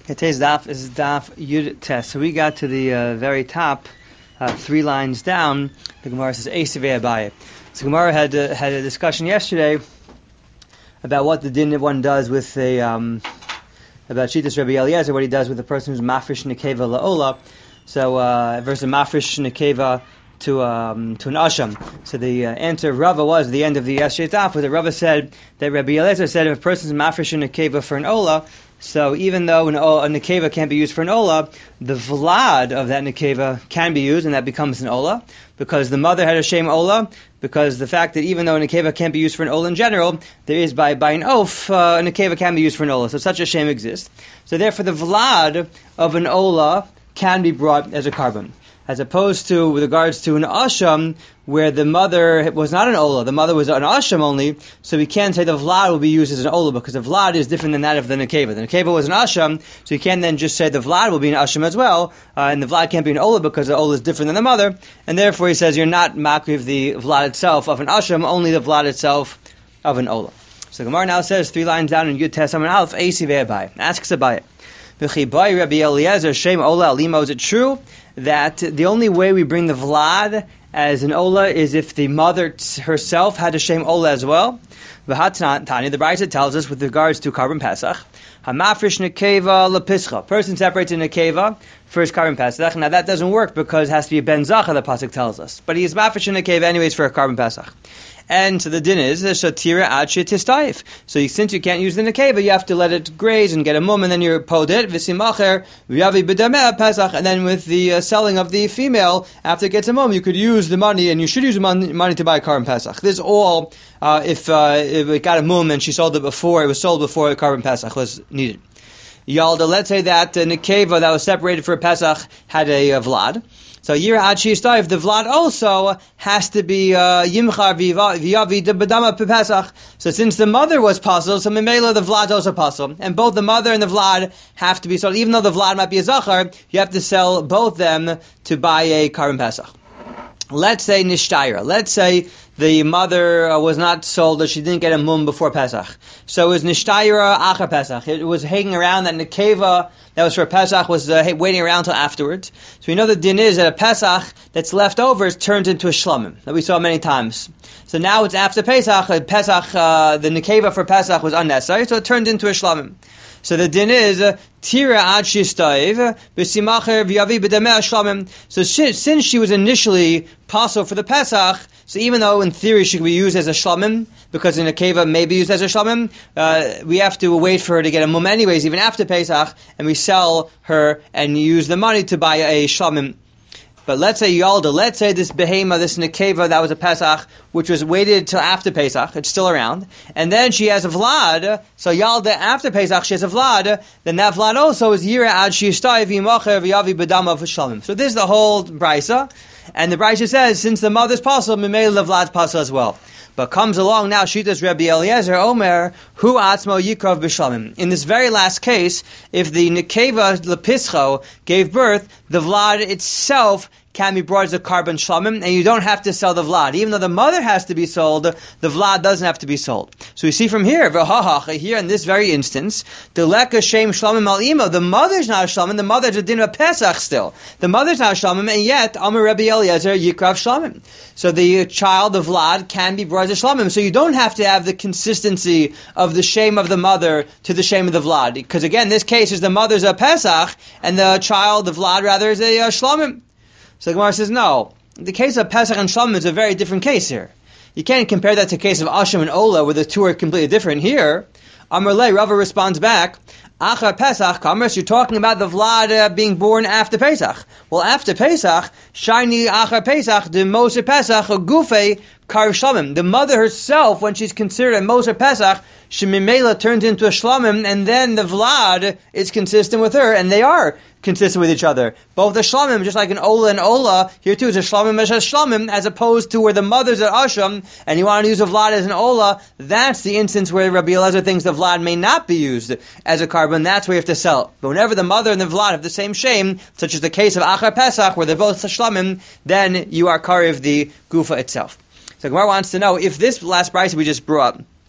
Today's daf is daf Yud Tes. So we got to the very top, 3 lines down. The Gemara says Eisivei Abaye. So Gemara had a discussion yesterday about what the din one does with about Shitas Rabbi Eliezer, what he does with a person who's mafresh nekeva la'ola. So versus mafresh nekeva to an asham. So the answer of Rava was the end of the yesterday's daf, where the Rava said that Rabbi Eliezer said if a person's mafresh nekeva for an ola. So even though a nekeva can't be used for an ola, the vlad of that nekeva can be used, and that becomes an ola, because the mother had a shame ola, because the fact that even though a nekeva can't be used for an ola in general, there is by an oath, a nekeva can be used for an ola, so such a shame exists. So therefore the vlad of an ola can be brought as a carbon, as opposed to with regards to an asham, where the mother was not an ola, the mother was an asham only, so we can't say the vlad will be used as an ola, because the vlad is different than that of the nekeva. The nekeva was an asham, so you can't then just say the vlad will be an asham as well, and the vlad can't be an ola because the ola is different than the mother, and therefore he says you're not makriv the vlad itself of an asham, only the vlad itself of an ola. So Gemara now says 3 lines down in Yud Tes Amud Aleph, Eisivei Abaye. Asks Abaye, V'chibai Rabbi Eliezer Shem Ola Alimo. Is it true that the only way we bring the vlad as an ola is if the mother herself had a shem ola as well? Tanya, the Brisa tells us with regards to carbon pesach, hamafresh nekeva lepischa. Person separates a nekeva for his carbon pesach. Now that doesn't work because it has to be a ben zacha, the pasuk tells us. But he is mafresh a nekeva anyways for a carbon pesach. And so the din is shatira ad shetistaif. So since you can't use the nekeva, you have to let it graze and get a mum, and then you pod it v'simacher v'yavi b'dameh pesach. And then with the selling of the female after it gets a mum, you could use the money, and you should use the money to buy a carbon pesach. This all if it got a mum and she sold it before, it was sold before the carbon pesach was needed. Yalda, let's say that nekeva that was separated for a pesach had a vlad. So yira ad sheyistaif, the vlad also has to be yimchar v'yavi b'dama pesach. So since the mother was pasul, so memela the vlad also pasul, and both the mother and the vlad have to be sold. Even though the vlad might be a zachar, you have to sell both them to buy a carbon pesach. Let's say nishtayra. Let's say the mother was not sold, or she didn't get a mum before Pesach. So it was nishtayra achar Pesach. It was hanging around, that nekeva that was for Pesach was waiting around until afterwards. So we know the din is that a Pesach that's left over is turned into a shlamim, that we saw many times. So now it's after Pesach, the nekeva for Pesach was unnecessary, so it turned into a shlamim. So the din is tira ad shistaiv b'simacher v'yavi b'dameh shlamim. So since she was initially pasul for the Pesach, so even though in theory she could be used as a shlamim, because in a nekeva may be used as a shlamim, we have to wait for her to get a mum anyways, even after Pesach, and we sell her and use the money to buy a shlamim. But let's say Yalda, let's say this behema, this nekeva that was a Pesach, which was waited till after Pesach, it's still around, and then she has a vlad, so Yalda after Pesach she has a vlad, then that vlad also is yira ad shiyistai v'yimacher v'yavi b'dama v'shalim. So this is the whole Brisa, and the Brisa says, since the mother's pasul, memela the vlad's pasul as well. But comes along now, Shitas Rabbi Eliezer, Omer, Hu Atzmo Yikrav B'Shamim. In this very last case, if the Nekeva Lepischo gave birth, the Vlad itself can be brought as a carbon shlamim, and you don't have to sell the Vlad. Even though the mother has to be sold, the Vlad doesn't have to be sold. So we see from here, here in this very instance, the Leka Shem Shlamim Al Imo, the mother's not a shlamim, the mother's a din of Pesach still. The mother's not a shlamim, and yet, Amar Rabbi Eliezer, Yikrav Shlamim. So the child, the Vlad, can be brought as a shlamim. So you don't have to have the consistency of the shame of the mother to the shame of the Vlad. Because again, this case is the mother's a Pesach, and the child, the Vlad, rather, is a shlamim. So the Gemara says, no, the case of Pesach and Shlamim is a very different case here. You can't compare that to the case of Asham and Ola, where the two are completely different. Here, Amar Le, Rava responds back, Achar Pesach, Kamras, you're talking about the Vlad being born after Pesach. Well, after Pesach, Shiny Achar Pesach, the Moser Pesach, Gufe, Kar Shlamim. The mother herself, when she's considered a Moser Pesach, Shemimela turns into a Shlamim, and then the Vlad is consistent with her, and they are consistent with each other. Both the Shlamim, just like an Ola and Ola, here too is a Shlamim as a Shlamim, as opposed to where the mother's at Asham, and you want to use a Vlad as an Ola, that's the instance where Rabbi Eliezer thinks the Vlad may not be used as a carbon, that's where you have to sell it. But whenever the mother and the Vlad have the same shame, such as the case of Achar Pesach, where they're both Shlamim, then you are Kariv the Gufa itself. So Gemara wants to know, if this last price we just brought,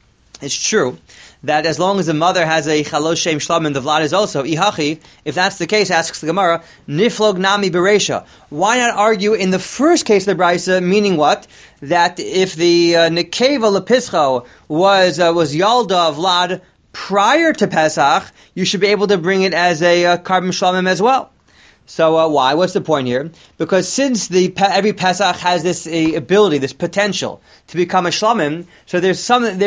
It's true that as long as the mother has a chalosh shem shlamim, the vlad is also ihachi. If that's the case, asks the Gemara, niflog nami beresha. Why not argue in the first case of the brisa, meaning what? That if the nekeva lepischo was yalda vlad prior to Pesach, you should be able to bring it as a carbon shlamim as well. So why? What's the point here? Because since every Pesach has this ability, this potential to become a shlamim, so there's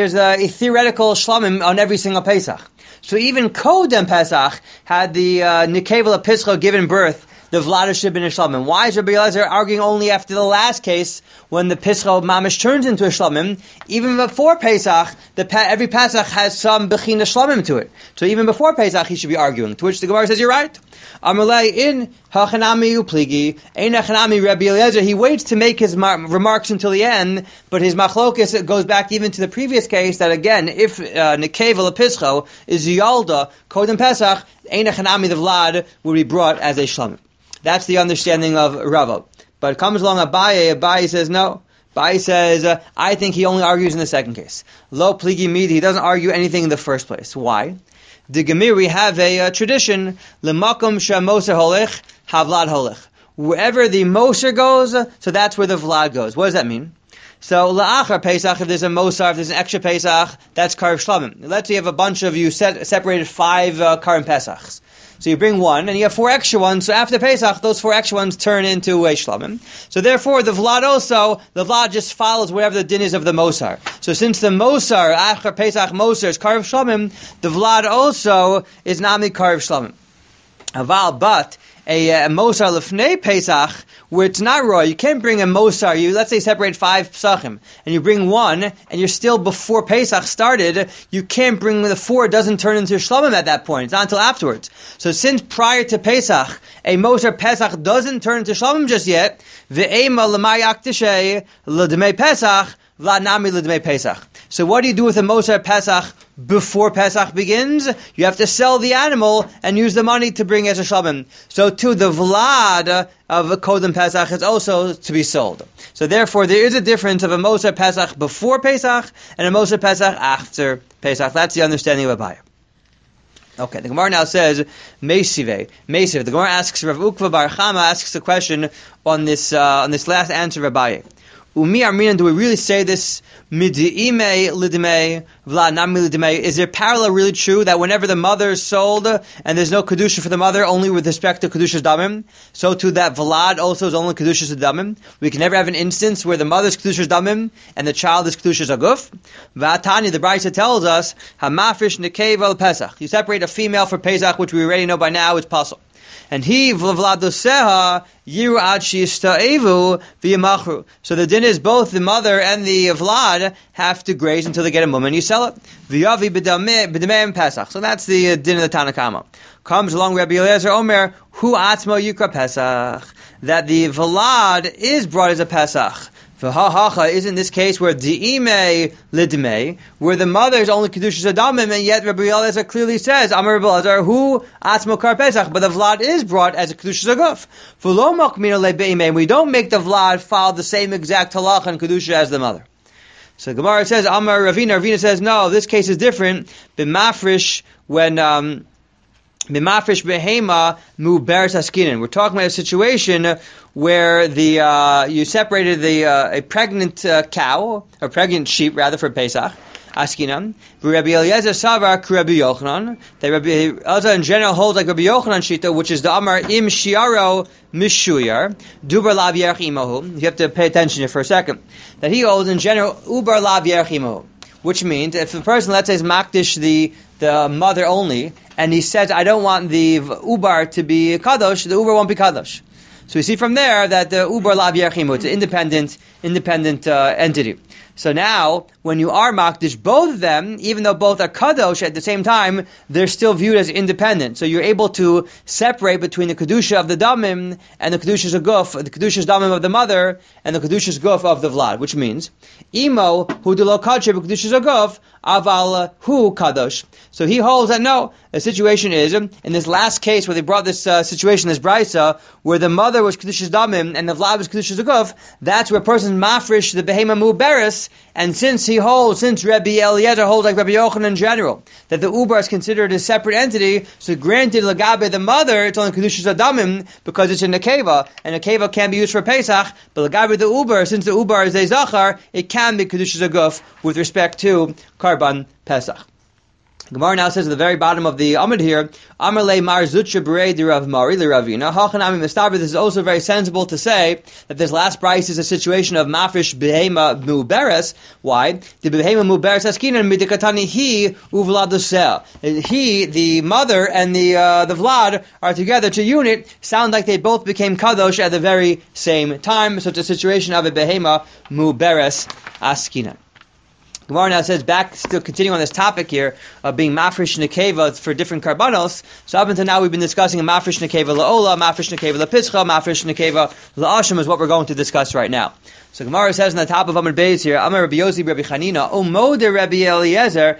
a theoretical shlamim on every single Pesach. So even Kodem Pesach had the Nikeva Lepischo given birth, the Vlad should have been a shlamim. Why is Rabbi Eliezer arguing only after the last case when the Pischo mamish turns into a shlamim? Even before Pesach, every Pesach has some bechina shlamim to it. So even before Pesach, he should be arguing. To which the Gemara says, "You're right." Amalei in hachanami upligi ein hachanami Rabbi Eliezer. He waits to make his remarks until the end, but his machlokus goes back even to the previous case that again, if nekeva lepischo is yalda kodem Pesach, ein hachanami the Vlad would be brought as a shlamim. That's the understanding of Rava. But it comes along Abaye says no. Abaye says, I think he only argues in the second case. Lo pligi midi, he doesn't argue anything in the first place. Why? The Gemir, we have a tradition, L'makom she'moser holech, havlad holech. Wherever the moser goes, so that's where the vlad goes. What does that mean? So, la'achar Pesach, if there's a mosar, if there's an extra Pesach, that's Karev Shlamim. Let's say you have a bunch of you separated 5 Karev Pesachs. So you bring one, and you have 4 extra ones, so after Pesach, those 4 extra ones turn into a shlamim. So therefore, the Vlad just follows whatever the din is of the Mosar. So since the Mosar, Achar Pesach Mosar, is Karev Shlamim, the Vlad also is Nami Karev Shlamim. Aval, but a Mosar Lefnei Pesach, where it's not raw, you can't bring a Mosar, let's say separate 5 Pesachim, and you bring one, and you're still before Pesach started, you can't bring the 4, it doesn't turn into Shlamim at that point, it's not until afterwards. So since prior to Pesach, a Mosar Pesach doesn't turn into Shlamim just yet, Ve'ema l'mayak tishay l'demei Pesach, Vlad nami l'demei Pesach. So what do you do with a Mosar Pesach before Pesach begins? You have to sell the animal and use the money to bring as a shlamim. So too, the Vlad of a Kodem Pesach is also to be sold. So therefore, there is a difference of a Mosar Pesach before Pesach and a Mosar Pesach after Pesach. That's the understanding of Abaye. Okay, the Gemara now says, Meisive. The Gemara asks, Rav Ukva Bar Chama asks a question on this last answer of Abaye. Umi Arminan, do we really say this? Midiime lidimei, vla nami lidimei. Is there parallel really true that whenever the mother is sold and there's no kedusha for the mother, only with respect to kedusha's damim, so too that vlad also is only kedusha's damim? We can never have an instance where the mother's kedusha's damim and the child is kedusha's aguf. V'atani, the Brisa tells us, hamafish nekeva pesach. You separate a female for Pesach, which we already know by now is possible. And he v'vladoseha yiru ad she'ista'evu v'yamachru. So the din is both the mother and the vlad have to graze until they get a mum and you sell it. V'yavi b'dameim pesach. So that's the din of the Tanna Kama. Comes along Rabbi Eliezer Omer, hu atzmo yukra pesach. That the vlad is brought as a pesach. V'ha-hacha is in this case where di'ime lidmei, where the mother is only kedushas adamim, and yet Rabbi Eliezer clearly says, Amar Rabbi Eliezer, hu atzmo kar pesach, but the vlad is brought as a kedushas aguf. V'lo makmina lebeime, we don't make the vlad follow the same exact halach and kedusha as the mother. So the Gemara says, Amar Ravina says, no, this case is different. B'mafrish, when B'mafrish behema mu beres askinen. We're talking about a situation where you separated a pregnant cow, or pregnant sheep rather, for Pesach, askinan. Rabbi Eliezer savar Rabbi Yochanan. That Rabbi Eliezer in general holds like Rabbi Yochanan shita, which is the Amar im shiaro mishuyar dubar lav yerach imahu. You have to pay attention here for a second. That he holds in general ubar lav yerach imahu. Which means, if the person, let's say, is makdish the mother only, and he says, I don't want the ubar to be kadosh, the ubar won't be kadosh. So we see from there that the ubar lav yerchimu, it's an independent entity. So now, when you are makdish both of them, even though both are kadosh at the same time, they're still viewed as independent. So you're able to separate between the kedusha of the damim and the kedusha's aguf, the kedusha's damim of the mother and the kedusha's guf of the vlad. Which means, imo hu de lo kadosh kedusha's aguf aval hu kadosh. So he holds that no, the situation is in this last case where they brought this situation, this brisa, where the mother was kedusha's damim and the vlad was kedusha's aguf. That's where a person's mafresh the behema mu beres. case. And since Rabbi Eliezer holds like Rabbi Yochanan in general, that the uber is considered a separate entity, so granted Lagabe the mother, it's only Kedushas Adamim, because it's a Nekeva, and a Nekeva can be used for Pesach, but Lagabe the uber, since the uber is a Zachar, it can be Kedushas Aguf with respect to Karban Pesach. Gemara now says at the very bottom of the Amud here, Amar le Mar Zutra Berei de Rav Mari le Ravina. Hachanami Mistaber. This is also very sensible to say that this last price is a situation of Mafresh Behema Muberes. Why? The Behema Muberes Askinan Midikatani he Uvlad Doseh. He, the mother, and the Vlad are together to unit. Sound like they both became Kadosh at the very same time. So it's a situation of a Behema Muberes Askinan. Gemara now says, back, still continuing on this topic here, of being mafresh nekeva for different karbanos. So up until now we've been discussing a mafresh nekeva la'ola, mafresh nekeva la'pischa, mafresh nekeva la'asham is what we're going to discuss right now. So Gemara says on the top of Amud Beis here, Amar Rabbi Yosi Rabbi Chanina, Omo de Rabbi Eliezer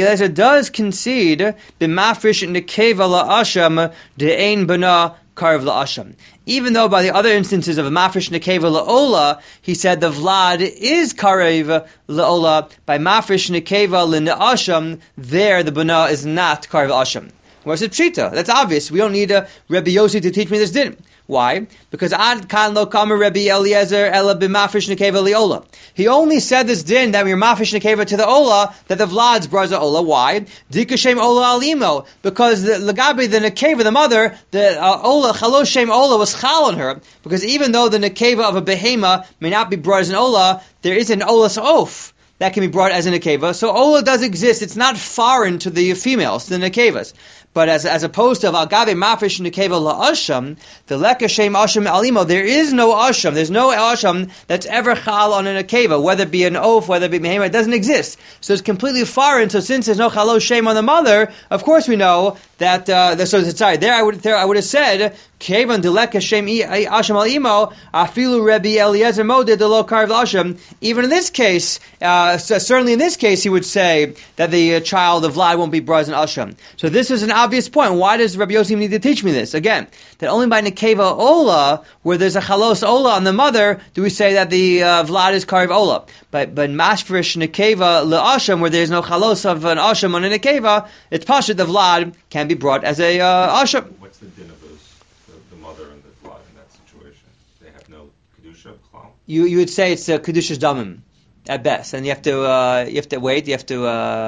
does concede, b'mafresh nekeva la'asham de'ein bana karv la'asham. Even though by the other instances of a mafresh nekeva la'ola, he said the vlad is karev la'ola. By mafresh nekeva l'ne'asham, there the bana is not karev la'asham. Where's it pshita? That's obvious. We don't need a Rabbi Yossi to teach me this din. Why? Because ad kan lo kamer Rabbi Eliezer ela b'mafresh nekeva la'ola. He only said this din that we're mafresh nekeva to the ola, that the vlad's braza ola. Why? Dikashem ola alimo. Because the lagabi, the nekeva, the mother, the ola chalosh shem ola was chal on her. Because even though the nekeva of a behema may not be brought as an ola, there is an olas oaf that can be brought as a nekeva. So ola does exist. It's not foreign to the females, the nekevas. But as opposed to Agave Mafresh Nekeva La'asham, the Leka Shem Asham Alimo, there is no Asham. There's no Asham that's ever Chal on a Nekeva, whether it be an Oaf, whether it be Mehema, it doesn't exist. So it's completely foreign. So since there's no Chalo Shem on the mother, of course we know that, there I would have said, Kevan de Leka Shem Asham Alimo, Afilu Rabbi Eliezer Moded de Lo Karv Asham. Even in this case, certainly in this case, he would say that the child of Vlad won't be brought as an Asham. So this is an obvious point. Why does Rabbi Yossi need to teach me this? Again, that only by Nekeva Ola, where there's a Chalos Ola on the mother, do we say that the Vlad is Karv Ola. But Mashfresh Nekeva Le'asham, where there's no Chalos of an Asham on a Nekeva, it's Pashat, the Vlad can be brought as a Asham. What's the din of the mother and the Vlad in that situation? They have no Kedusha, Klal? You would say it's Kedusha's Damim. At best, and you have to wait. You have to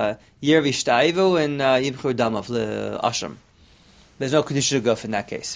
Yer Vishtaivu and Yibchur Damav le'asham. There's no Kedusha Guf in that case.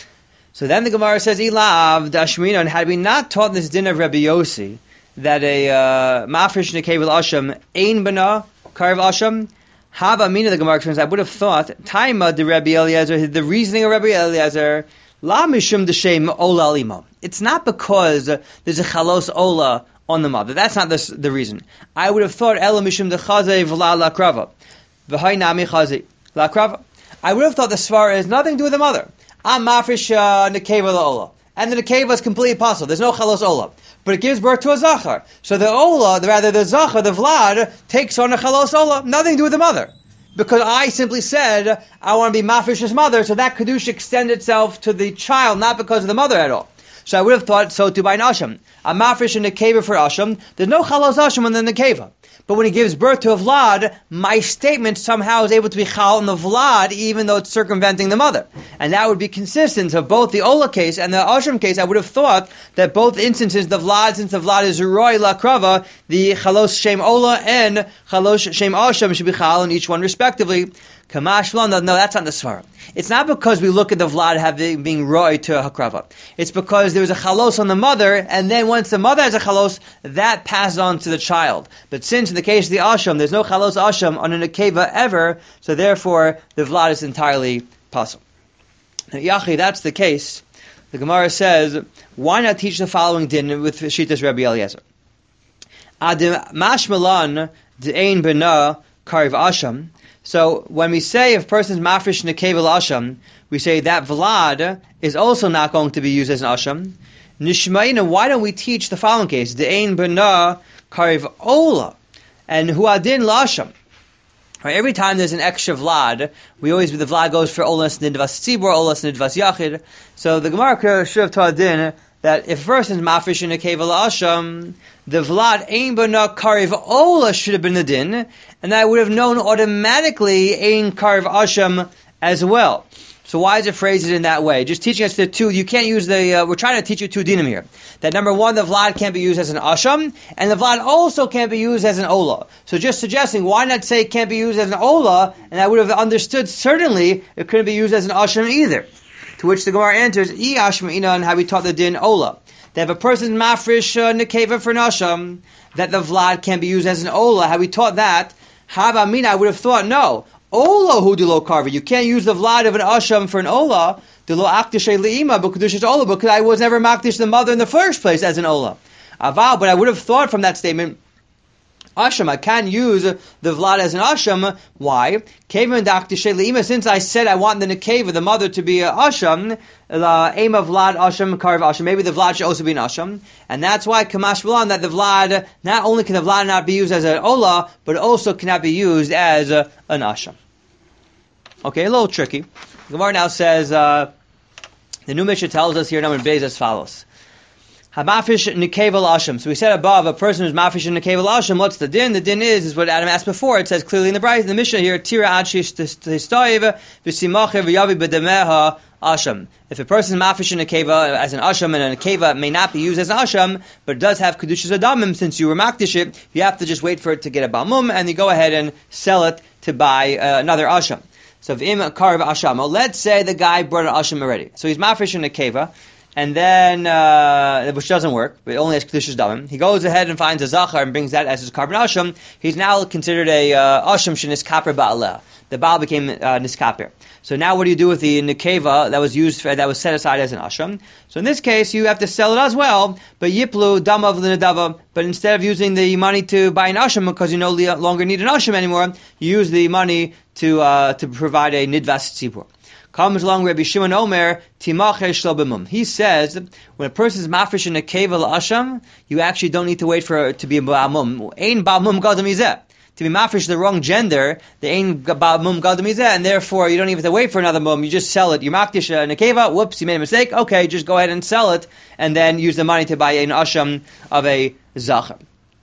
So then the Gemara says, Ilav Dashmina, and had we not taught this din of Rabbi Yossi that a Mafresh Nekeva Asham Ein Bana Karv Asham Hava Mina, the Gemara explains, I would have thought Taima de Rabbi Eliezer, the reasoning of Rabbi Eliezer, La Mishum D'Shem Ola Lima. It's not because there's a Chalos Ola on the mother. That's not the reason. I would have thought Ela Mishum D'Chazei V'la L'Akrava. V'hai Nami Chazei L'Akrava. I would have thought the Svara has nothing to do with the mother. Am Mafresh Nekeva L'Ola. And the Nekeva is completely possible. There's no Chalos Ola. But it gives birth to a Zachar. So the Ola, the Zachar, the Vlad, takes on a Chalos Ola. Nothing to do with the mother. Because I simply said, I want to be Mafresh's mother, so that Kedusha extends itself to the child, not because of the mother at all. So I would have thought so too by an Asham. A Mafresh and Nekeva for Asham, there's no Chalos Asham in the Nekeva. But when he gives birth to a Vlad, my statement somehow is able to be Chal on the Vlad, even though it's circumventing the mother. And that would be consistent of both the Ola case and the Asham case. I would have thought that both instances, the Vlad, since the Vlad is Roy Lakrava, the Chalos Shem Ola and Chalos Shem Asham should be Chal on each one respectively. Kamash no, that's not the svara. It's not because we look at the Vlad being roy to hakrava. It's because there was a chalos on the mother, and then once the mother has a chalos, that passes on to the child. But since in the case of the asham, there's no chalos asham on an akeva ever, so therefore the Vlad is entirely possible. Now, Yachi, that's the case. The Gemara says, why not teach the following din with Shitas Rabbi Eliezer? Adim mashmalan de'ein bena karv asham. So when we say if a person's mafresh nekeva asham, we say that Vlad is also not going to be used as an asham. Nishmaina, why don't we teach the following case? De'ein bena karv ola and huadin lasham. Right, every time there's an extra Vlad, the Vlad goes for olas nidvas tzibor, olas nidvas yachid. So the Gemara should have taught din that if a person is mafresh in a nekeva l'asham, the vlad ein b'na kariv ola should have been the din, and I would have known automatically ein kariv asham as well. So why is it phrased in that way? Just teaching us the two. You can't use we're trying to teach you two dinim here. That number one, the vlad can't be used as an asham, and the vlad also can't be used as an ola. So just suggesting, why not say it can't be used as an ola, and I would have understood certainly it couldn't be used as an asham either. To which the Gemara answers, I ashma'ina, and how we taught the din ola. That if a person's mafresh nekeva for an asham, that the vlad can be used as an ola. How we taught that, hava mina, I would have thought, no. Ola hu dilo karva. You can't use the vlad of an asham for an ola. Dilo akdishay leima b'kedushes ola, because I was never makdish the mother in the first place as an ola. Aval, but I would have thought from that statement, asham, I can use the vlad as an asham. Why? Kevin dakdishay leima. Since I said I want the nekeva, the mother, to be a asham, the aim of vlad asham karv asham. Maybe the vlad should also be an asham, and that's why kamash v'lan, that the vlad, not only can the vlad not be used as an ola, but also cannot be used as an asham. Okay, a little tricky. The Gemara now says, the new Mishnah tells us here, number Beis, as follows. Hamafish nekeva l'asham. So we said above, a person who's mafish in nekeva l'asham, what's the din? The din is what Adam asked before. It says clearly in the Mishnah here, tira adshish tistoiv v'simacher v'yavi b'demeha asham. If a person is mafish in nekeva as an asham, and a nekeva may not be used as an asham, but it does have kedushas adamim, since you were makdish it, you have to just wait for it to get a balmum, and you go ahead and sell it to buy another asham. So v'im karv asham. Well, let's say the guy brought an asham already. So he's mafish in nekeva, and then, which doesn't work, but it only has kedushas damim. He goes ahead and finds a zachar and brings that as his carbon asham. He's now considered a asham sheniskaper ba'aleh. The baal became niskaper. So now what do you do with the nekeva that was used that was set aside as an asham? So in this case, you have to sell it as well, but yiplu damav l'nedava. But instead of using the money to buy an asham, because you no longer need an asham anymore, you use the money to provide a nidvas tzibur. Comes along Rabbi Shimon Omer, timacher shlo b'mum. He says, when a person is mafresh in a nekeva l'asham, you actually don't need to wait for it to be a ba'mum. Ein ba'mum gadam izeh. To be mafresh the wrong gender, the ein ba'mum gadam izeh, and therefore you don't even have to wait for another mum. You just sell it. You makdish a nekeva, whoops, you made a mistake. Okay, just go ahead and sell it, and then use the money to buy an asham of a zachar.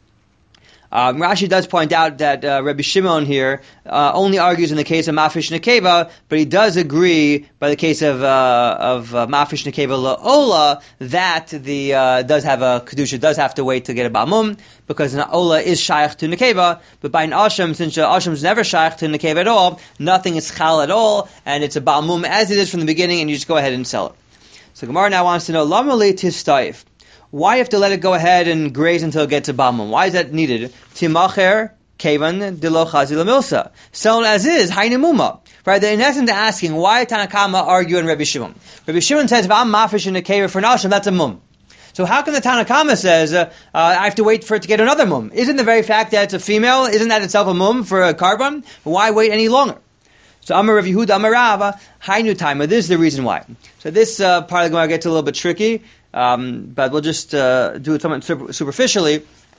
Rashi does point out that Rabbi Shimon here only argues in the case of mafresh nekeva, but he does agree by the case of mafresh nekeva la'ola that the does have a kedusha, does have to wait to get a ba'mum, because an ola is shaykh to nekeva, but by an asham, since asham is never shaykh to nekeva at all, nothing is chal at all, and it's a ba'mum as it is from the beginning, and you just go ahead and sell it. So Gemara now wants to know, lama li tistaif. Why you have to let it go ahead and graze until it gets a balmum? Why is that needed? Timacher kevan dilo chazi lamilsa. Sell it as is, hainimuma. Right? In essence, they're asking, why Tanakama argue and Rabbi Shimon? Rabbi Shimon says, if I'm mafish in a keva for an asham, that's a mum. So how come the Tanakama says, I have to wait for it to get another mum? Isn't the very fact that it's a female, isn't that itself a mum for a carbon? Why wait any longer? So Amar Rav Yehuda Amar Rava, Hainu Taima. This is the reason why. So this part of the Gemara gets a little bit tricky, but we'll just do it somewhat superficially.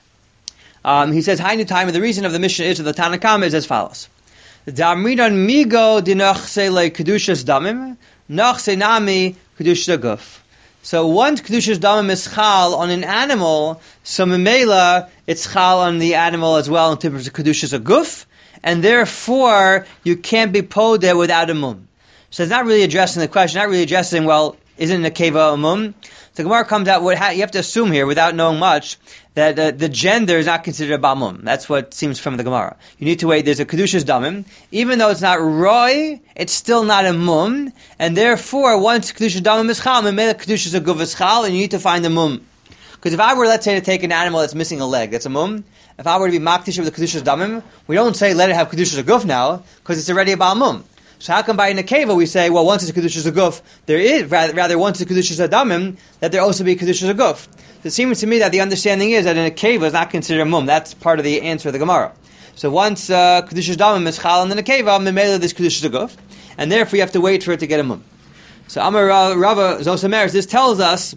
He says Hainu Taima. The reason of the mission is of the Tanakama is as follows: Da'amridan migo dinachse le kedushas damim, nachse nami kedushas guf. So once kedushas damim is chal on an animal, so memela it's chal on the animal as well in terms of kedushas guf. And therefore, you can't be podeh without a mum. So it's not really addressing the question, not really addressing, well, isn't a keva a mum? The Gemara comes out, you have to assume here, without knowing much, that the gender is not considered a ba'mum. That's what seems from the Gemara. You need to wait, there's a kedushas damim. Even though it's not roy, it's still not a mum. And therefore, once kedushas damim is chal, memela kedushas a guv is chal, and you need to find the mum. Because if I were, let's say, to take an animal that's missing a leg, that's a mum. If I were to be makdish with the kedushas damim, we don't say let it have kedushas guf now, because it's already a ba'al mum. So how come by nekeva we say, well, once it's kedushas guf, there is rather once it's kedushas damim, that there also be kedushas guf. It seems to me that the understanding is that a nekeva is not considered a mum. That's part of the answer of the Gemara. So once kedushas damim is chal in the nekeva, memela this kedushas guf, and therefore you have to wait for it to get a mum. So Amar Rava Zosameres, this tells us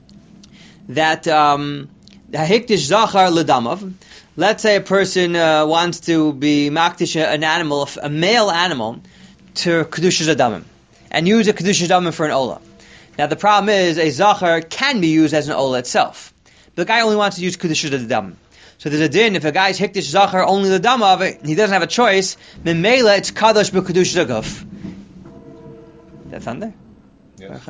that hikdish zachar ledamav. Let's say a person wants to be makdish an animal, a male animal, to kedushas adamim, and use a kedushas adamim for an ola. Now the problem is a zachar can be used as an ola itself. But the guy only wants to use kedusha l'dam. So there's a din, if a guy's hikdish zachar only l'dam of it, he doesn't have a choice, memela it's kadosh b'kedusha l'guf. That's on there? Yes.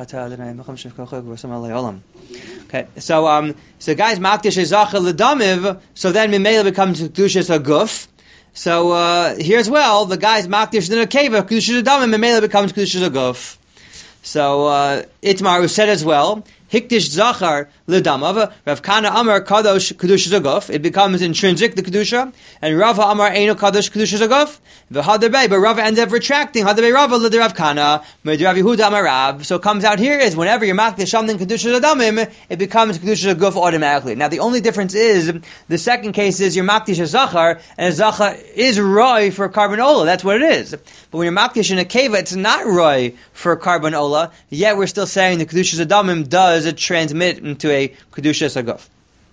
Okay, so guys makdish zachar l'damiv, so then memela becomes kedusha l'guf. So here as well, the guy's makdish in a keva, kedusha l'damim, memela becomes kedusha l'guf. So Itmar was said as well, hikdish zachar l'damav, Rav Kana Amar kadosh kedusha zaguf. It becomes intrinsic, the kedusha, and Rava Amar eino kadosh kedusha zaguf. V'hadabei, but Rava ended up retracting. Hadabei Rava l'de Rav Kana, m'de Rav Yehuda Amar Rav. So it comes out here is whenever you're makdish something kedusha l'damim, it becomes kedusha zaguf automatically. Now the only difference is the second case is you're makdish a zachar, and a zachar is roy for carbon ola. That's what it is. But when you're makdish in a keva, it's not roy for carbon ola. Yet we're still saying the kedusha zadamim does transmit into a kedusha saguf.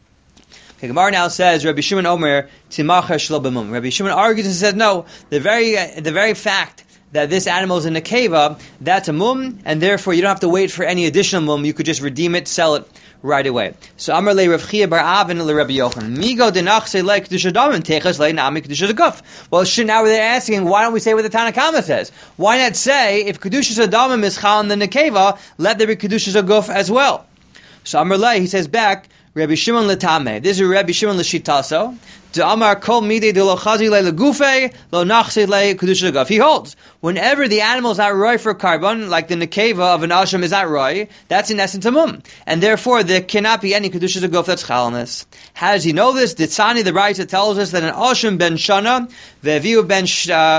Okay, Gemara now says Rabbi Shimon Omer timacher shlo b'mum. Rabbi Shimon argues and says no. The very fact that this animal is in a keva, that's a mum, and therefore you don't have to wait for any additional mum. You could just redeem it, sell it right away. So Amar le Rav Chia bar Avin le Rabbi Yochanan. Migo denachse le kedusha damim teches le nami kedusha zaguf. Well, now they're asking, why don't we say what the Tanna Kama says? Why not say if kedusha damim is chal in the nekeva, let there be kedusha zaguf as well? So Amar le, he says back, Rabbi Shimon letame. This is Rabbi Shimon l'shitaso. To Amar kol midei de lo chazi le legufe lo nachse le kedusha zaguf. He holds whenever the animal is not roy for carbon, like the nekeva of an asham is not roy, that's in essence a mum, and therefore there cannot be any kedusha zaguf that's chalness. How does he know this? Ditzani, the Raisa tells us that an asham ben shana ve'viu ben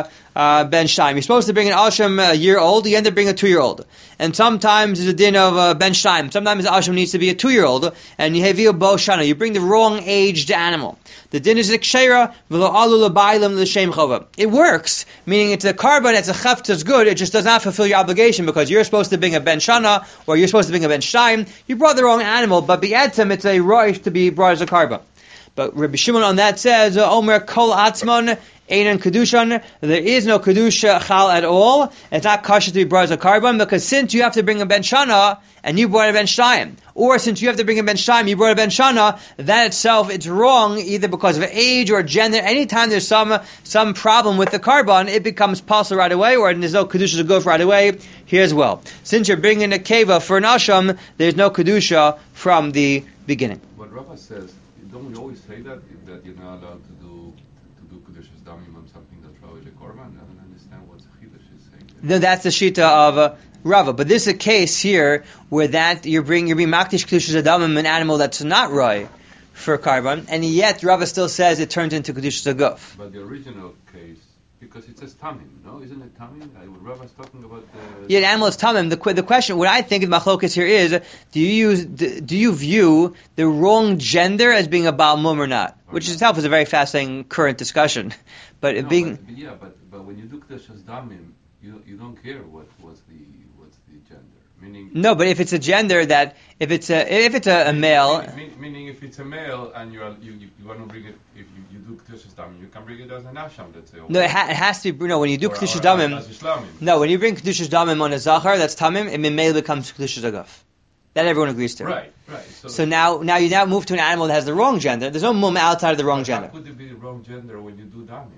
shtaim. You're supposed to bring an asham a year old, you end up bringing a 2-year-old. And sometimes there's a din of ben shtaim. Sometimes the asham needs to be a 2-year-old, and you have bo shana. You bring the wrong aged animal. The din is ikshera v'lo alu l'baylim l'shem chova. It works, meaning it's a carbon, it's a cheft that's good. It just does not fulfill your obligation because you're supposed to bring a ben shana or you're supposed to bring a ben shtaim. You brought the wrong animal, but be'etzem it's a roish to be brought as a carbon. But Rabbi Shimon on that says, Omer kol atzmon einan kedushan. There is no kedusha chal at all. It's not kosher to be brought as a carbon because since you have to bring a ben shana and you brought a ben shtaim, or since you have to bring a ben shtaim, you brought a ben shana, that itself it's wrong either because of age or gender. Anytime there's some problem with the carbon, it becomes pasul right away, or there's no kedusha to go right away here as well. Since you're bringing a keva for an asham, there's no kedusha from the beginning. What Rava says, don't we always say that you're not allowed to do kedushas damim on something that's probably the korban? I don't understand what Chiddush is saying. No, that's the shita of Rava. But this is a case here where that you're being makdish kedushas damim, an animal that's not roy for carbon, and yet Rava still says it turns into kedushas aguf. But the original case, because it says tamim, no? Isn't it tamim? Rava's talking about the... Yeah, the animal is tamim. The question, what I think of machlokas here is, do you view the wrong gender as being a baal mum or not? Which itself is a very fascinating current discussion. But no, being... But when you do kedushas damim, you don't care what's the gender. Meaning... No, but if it's a gender that, if it's a male... Meaning if it's a male and you want to bring it, if you do kedushas damim, you can bring it as an asham, let's say. No, it has to be, when you do kedushas damim... No, when you bring kedushas damim on a zachar, that's tamim, it male becomes kedushas aguf. That everyone agrees to. Right. So now you move to an animal that has the wrong gender. There's no mum outside of the wrong gender. How could it be the wrong gender when you do damim?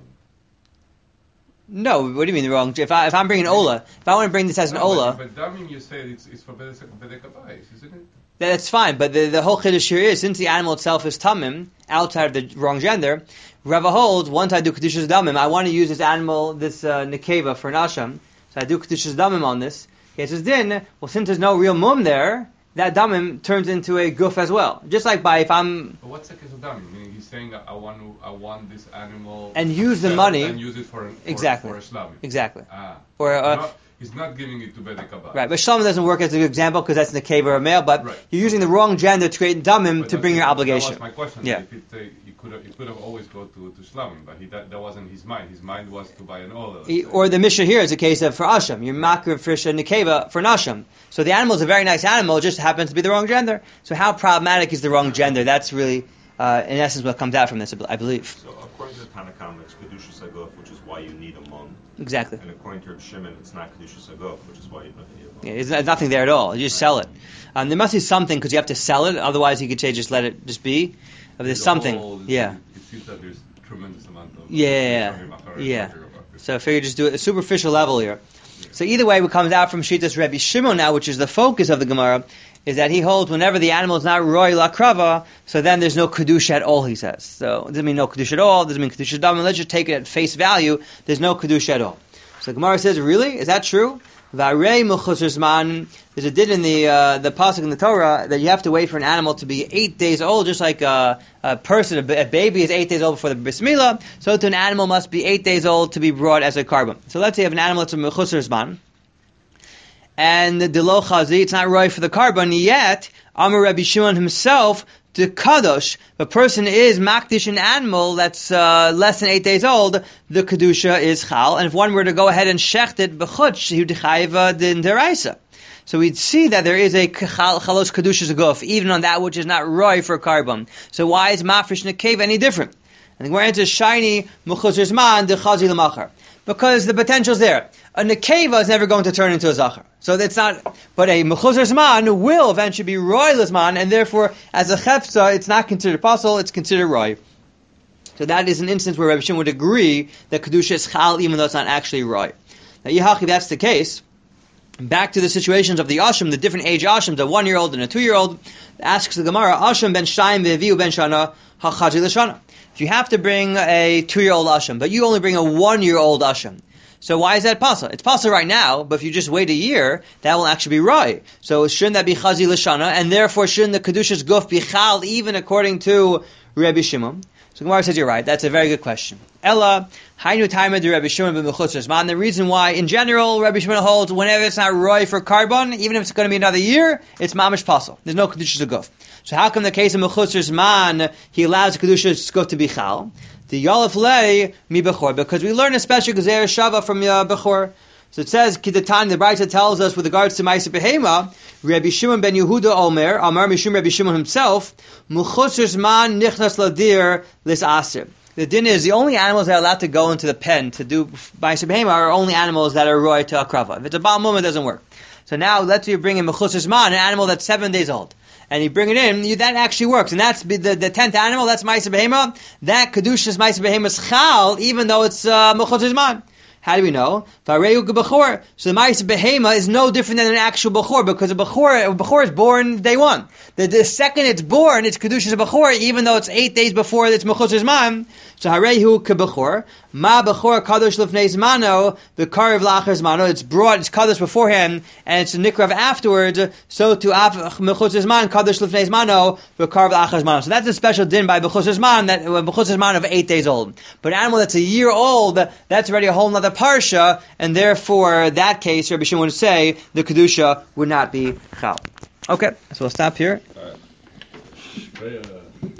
No, what do you mean the wrong? If I'm bringing ola, if I want to bring this as an ola, but damim, you say it's for bedek abayis, isn't it? That's fine. But the whole chiddush here is since the animal itself is tamim outside of the wrong gender, Rava holds once I do kedushas damim, I want to use this animal, this nekeva for an asham, so I do kedushas damim on this. Okay, it says then, well, since there's no real mum there, that damim turns into a guf as well. Just like if I'm... But what's the case of damim? Meaning he's saying I want this animal... And use the money... And use it for a shlamim. Exactly. He's not giving it to bedek abayis. Right, but shlamim doesn't work as a good example because that's in the cave or a male, but you're using the wrong gender to create damim to bring your obligation. That was my question. Yeah. He could have always go to shlamim, but that wasn't his mind. His mind was to buy an oil. Or the Mishnah here is a case of for asham. You're makriv for nekeva for an asham. So the animal is a very nice animal, it just happens to be the wrong gender. So how problematic is the wrong gender? That's really in essence what comes out from this, I believe. So according to the Tanakhama, it's Kedushas Aguf, which is why you need a mum. Exactly. And according to Reb Shimon, it's not Kedushas Aguf, which is why you don't need a mum. Yeah, there's nothing there at all. You just sell it. There must be something because you have to sell it. Otherwise, you could say just let it just be. But there's something. Yeah. It seems that there's tremendous amount of. Yeah. So I figure just do it at a superficial level here. So either way, what comes out from Shitas Rebbe Shimon now, which is the focus of the Gemara, is that he holds whenever the animal is not roy lakrava, so then there's no kedusha at all. He says. So it doesn't mean no kedusha at all. It doesn't mean kedusha dam. Let's just take it at face value. There's no kedusha at all. So the Gemara says, really, is that true? V'arei muchusar zman. There's a din in the pasuk in the Torah that you have to wait for an animal to be 8 days old, just like a baby is 8 days old before the bris milah. So to an animal must be 8 days old to be brought as a carbon. So let's say you have an animal that's a muchusar zman, and the lo chazi, it's not right for the carbon yet. Amar Rabbi Shimon himself, the kadosh, if a person is makdish an animal that's less than 8 days old, the kedusha is chal. And if one were to go ahead and shecht it b'chutz, he would chayva din deraisa. So we'd see that there is a chalos kedusha zaguf, even on that which is not roy for carbon. So why is mafresh nekev any different? And the Gemara answers shiny muchusar zman de chazi l'machar. Because the potential's there. A nekeva is never going to turn into a zachar. So it's not, but a mechuzar zman will eventually be roy l'zman, and therefore, as a chefza, it's not considered apostle, it's considered roy. So that is an instance where Rebbe Shimon would agree that kedusha is chal, even though it's not actually roy. Now, if that's the case, back to the situations of the asham, the different age ashams, a 1-year-old and a 2-year-old, asks the Gemara, asham ben shayim ve'viu ben shana hachaji l'shana. If you have to bring a 2-year-old asham, but you only bring a 1-year-old asham, so why is that possible? It's possible right now, but if you just wait a year, that will actually be right. So shouldn't that be chazi l'shana, and therefore shouldn't the kedusha's guf be chal, even according to Rabbi Shimon? So Gemara says you're right. That's a very good question. Ella, hainu taima de Rabbi Shimon b'mechutzas man. The reason why, in general, Rabbi Shimon holds whenever it's not roy for carbon, even if it's going to be another year, it's mamish pasul. There's no kedusha's guf. So how come the case of mechutzas man he allows kedusha's guf to be chal? The yalef lei mi bechor, because we learn a special gezer shava from bechor. So it says, Kidatan, the Brisa tells us with regards to Ma'aseh Behema, Rabbi Shimon ben Yehuda Omer, Amar Mishum Rabbi Shimon himself, Muchusar zman nichnas ladir lis aser. The din is the only animals that are allowed to go into the pen to do Ma'aseh Behema are only animals that are roy to akrava. If it's a Baal Mum, it doesn't work. So now let's say you bring in Muchusar zman, an animal that's 7 days old. And you bring it in, that actually works. And that's the 10th animal, that's Ma'aseh Behema. That Kedusha's Ma'aseh Behema is chal, even though it's Muchusar zman. How do we know? So the Ma'aseh Behema is no different than an actual Bechor, because a Bechor is born day one. The second it's born, it's Kedusha's Bechor, even though it's 8 days before it's Mechuzar Zman. So Harehu Kebechor, Ma Bechor Kadosh Lefnei Zmano, V'Karev Lachar Zmano. It's brought, it's Kadosh beforehand, and it's a Nikrav afterwards. So to Mechuzar Zman, Kadosh Lefnei Zmano, V'Karev Lachar Zmano. So that's a special din by Mechuzar Zman, that Mechuzar Zman of 8 days old. But an animal that's a year old, that's already a whole other parsha, and therefore, that case, Rabbi Shimon would say, the Kedusha would not be chal. Okay, so we'll stop here.